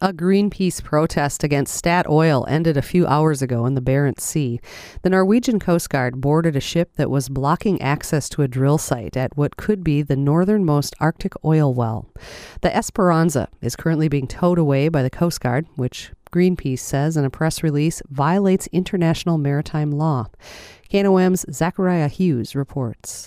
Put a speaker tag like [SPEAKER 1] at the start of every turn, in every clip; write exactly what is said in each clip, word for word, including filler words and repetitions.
[SPEAKER 1] A Greenpeace protest against Stat Oil ended a few hours ago in the Barents Sea. The Norwegian Coast Guard boarded a ship that was blocking access to a drill site at what could be the northernmost Arctic oil well. The Esperanza is currently being towed away by the Coast Guard, which Greenpeace says in a press release violates international maritime law. K N O M's Zachariah Hughes reports.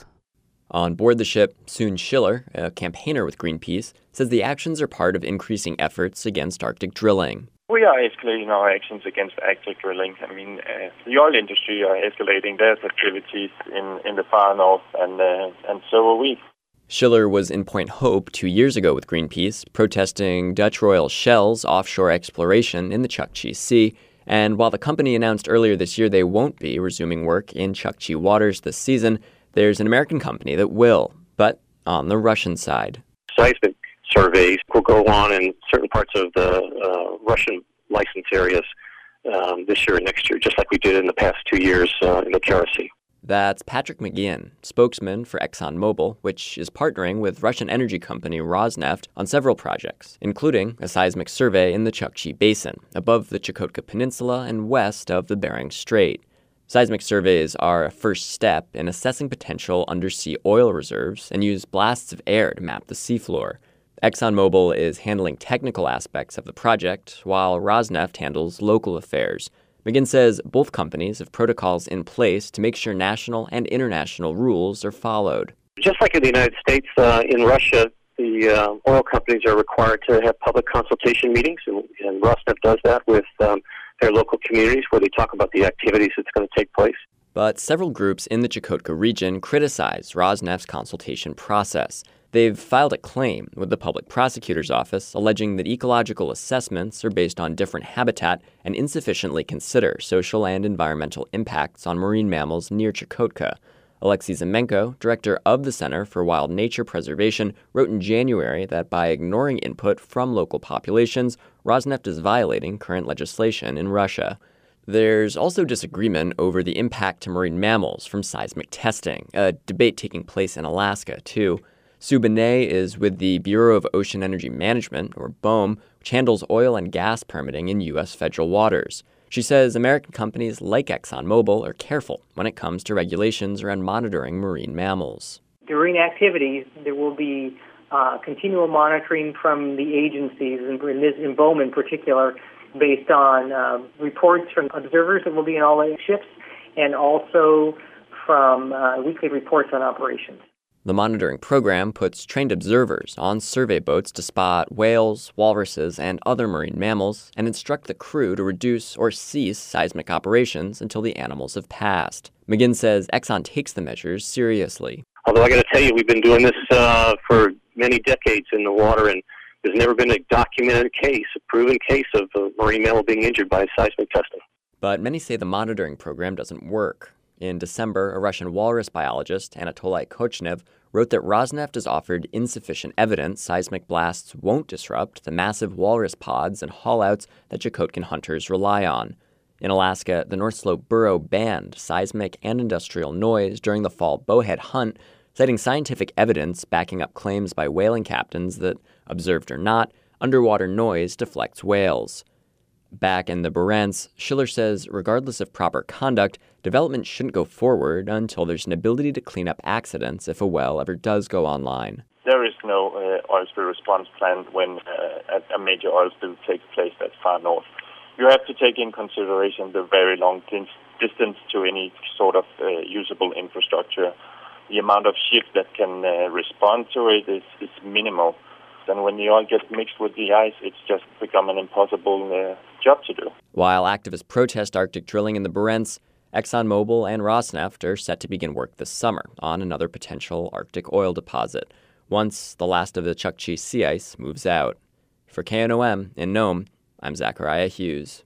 [SPEAKER 2] On board the ship, Sune Schiller, a campaigner with Greenpeace, says the actions are part of increasing efforts against Arctic drilling.
[SPEAKER 3] We are escalating our actions against Arctic drilling. I mean, uh, the oil industry are escalating their activities in, in the far north, and uh, and so are we.
[SPEAKER 2] Schiller was in Point Hope two years ago with Greenpeace, protesting Dutch Royal Shell's offshore exploration in the Chukchi Sea. And while the company announced earlier this year they won't be resuming work in Chukchi waters this season, there's an American company that will, but on the Russian side.
[SPEAKER 4] Seismic surveys will go on in certain parts of the uh, Russian license areas um, this year and next year, just like we did in the past two years uh, in the Kara Sea.
[SPEAKER 2] That's Patrick McGeehan, spokesman for ExxonMobil, which is partnering with Russian energy company Rosneft on several projects, including a seismic survey in the Chukchi Basin, above the Chukotka Peninsula and west of the Bering Strait. Seismic surveys are a first step in assessing potential undersea oil reserves and use blasts of air to map the seafloor. ExxonMobil is handling technical aspects of the project, while Rosneft handles local affairs. McGinn says both companies have protocols in place to make sure national and international rules are followed.
[SPEAKER 4] Just like in the United States, uh, in Russia, the uh, oil companies are required to have public consultation meetings, and, and Rosneft does that with um, their local communities where they talk about the activities that's going to take place.
[SPEAKER 2] But several groups in the Chukotka region criticize Rosneft's consultation process. They've filed a claim with the public prosecutor's office alleging that ecological assessments are based on different habitat and insufficiently consider social and environmental impacts on marine mammals near Chukotka. Alexei Zemenko, director of the Center for Wild Nature Preservation, wrote in January that by ignoring input from local populations, Rosneft is violating current legislation in Russia. There's also disagreement over the impact to marine mammals from seismic testing, a debate taking place in Alaska, too. Sue Benet is with the Bureau of Ocean Energy Management, or BOEM, which handles oil and gas permitting in U S federal waters. She says American companies like ExxonMobil are careful when it comes to regulations around monitoring marine mammals.
[SPEAKER 5] During activities, there will be uh, continual monitoring from the agencies, and in, this, in BOEM in particular, based on uh, reports from observers that will be in all the ships, and also from uh, weekly reports on operations.
[SPEAKER 2] The monitoring program puts trained observers on survey boats to spot whales, walruses, and other marine mammals and instruct the crew to reduce or cease seismic operations until the animals have passed. McGinn says Exxon takes the measures seriously.
[SPEAKER 4] Although I got to tell you, we've been doing this uh, for many decades in the water, and there's never been a documented case, a proven case of a marine mammal being injured by seismic testing.
[SPEAKER 2] But many say the monitoring program doesn't work. In December, a Russian walrus biologist, Anatoly Kochnev, wrote that Rosneft has offered insufficient evidence seismic blasts won't disrupt the massive walrus pods and haulouts that Chukotkan hunters rely on. In Alaska, the North Slope Bureau banned seismic and industrial noise during the fall bowhead hunt, citing scientific evidence backing up claims by whaling captains that, observed or not, underwater noise deflects whales. Back in the Barents, Schiller says regardless of proper conduct, development shouldn't go forward until there's an ability to clean up accidents if a well ever does go online.
[SPEAKER 3] There is no uh, oil spill response plan when uh, a major oil spill takes place that far north. You have to take in consideration the very long dis- distance to any sort of uh, usable infrastructure. The amount of ships that can uh, respond to it is, is minimal. And when the oil gets mixed with the ice, it's just become an impossible uh, job to do.
[SPEAKER 2] While activists protest Arctic drilling in the Barents, ExxonMobil and Rosneft are set to begin work this summer on another potential Arctic oil deposit, once the last of the Chukchi sea ice moves out. For K N O M in Nome, I'm Zachariah Hughes.